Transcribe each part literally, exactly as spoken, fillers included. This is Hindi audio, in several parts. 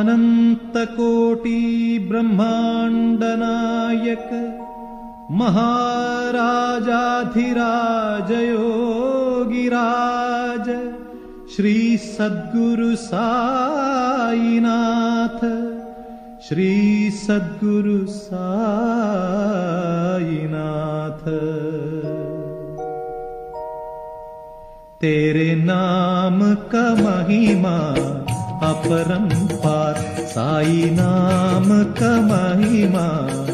अनंतकोटि ब्रह्मांड नायक महाराजाधिराज योगिराज श्री सद्गुरु साईनाथ, श्री सद्गुरु साईनाथ। तेरे नाम का महिमा अपरंपार, साई नाम का महिमा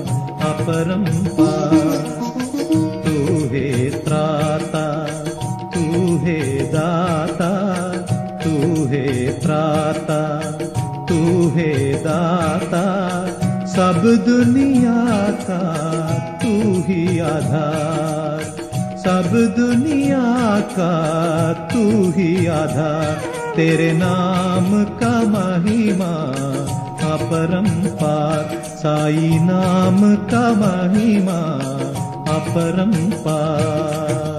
अपरंपार। तू है त्राता, तू है दाता, तू है त्राता, तू है दाता। सब दुनिया का तू ही आधार, सब दुनिया का तू ही आधार। तेरे नाम का महिमा अपरंपार, साई नाम का महिमा अपरंपार।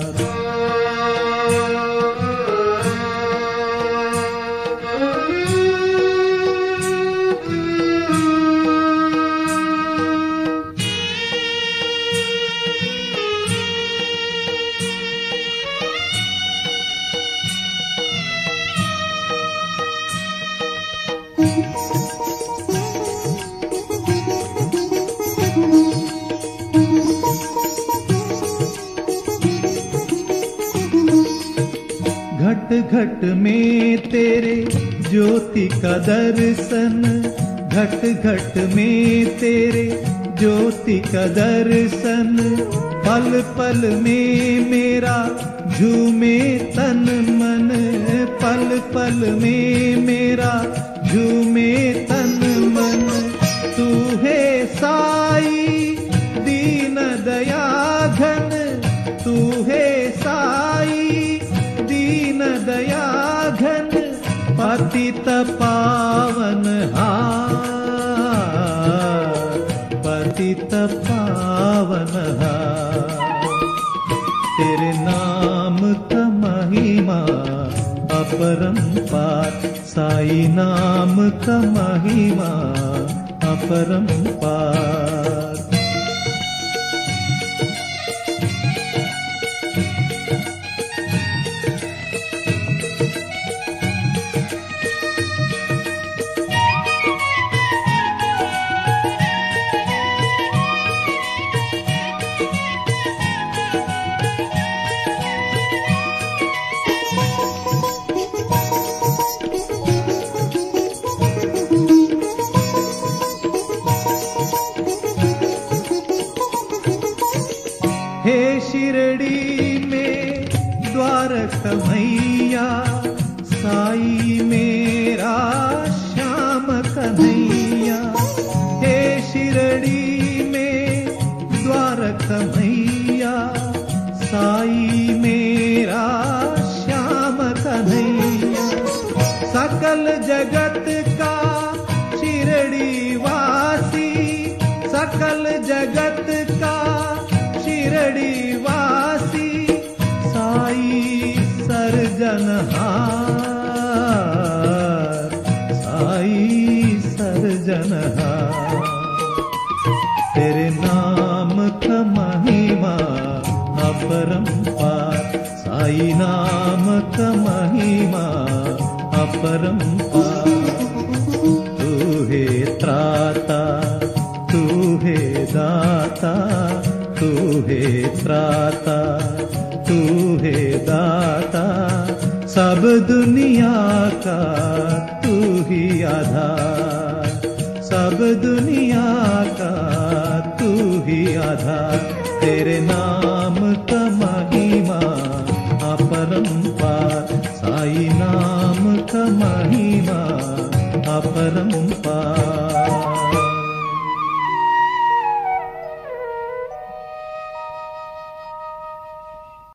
घट घट में तेरे ज्योति का दर्शन, घट घट में तेरे ज्योति का दर्शन। पल पल में मेरा झूमे तन मन, पल पल में मेरा झूमे तन मन। तू है साई दीन दया घन, तू है साई दीन दया घन। पतित पावन हार, पतित पावन हार। तेरे नाम का महिमा अपरंपार, साई नाम का महिमा अपरंपार। हे शिरडी में द्वारका मैया, साई मेरा श्याम कन्हैया। हे शिरडी में द्वारका मैया, साई मेरा श्याम कन्हैया। सकल जगत का शिरडी वासी, सकल जगत का शिरडी वासी। साई सर्जनहार, साई सर्जनहार। तेरे नाम का महिमा अपरंपार, साई नाम का महिमा अपरंपार। तू है त्राता, तू है दाता, तू है त्राता, तू है दाता। सब दुनिया का तू ही आधार, सब दुनिया का तू ही आधार। तेरे नाम का महिमा अपरंपार, साई नाम का महिमा अपरंपार।